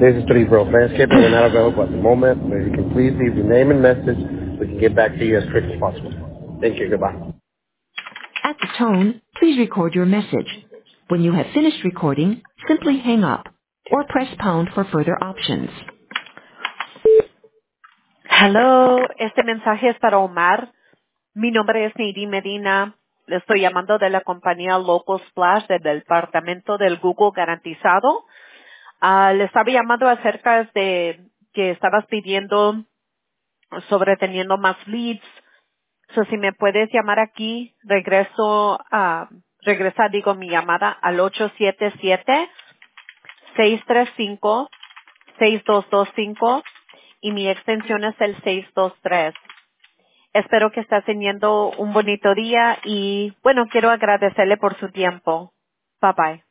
This is Tree Landscaping. We're not available at the moment, but if you can please leave your name and message, we can get back to you as quick as possible. Thank you. Goodbye. At the tone, please record your message. When you have finished recording, simply hang up or press pound for further options. Hello, este mensaje es para Omar. Mi nombre es Neidi Medina. Le estoy llamando de la compañía Local Splash del departamento del Google garantizado. Le estaba llamando acerca de que estabas pidiendo sobre teniendo más leads. So, si me puedes llamar aquí, regresa mi llamada al 877-635-6225 y mi extensión es el 623. Espero que estés teniendo un bonito día y, bueno, quiero agradecerle por su tiempo. Bye bye.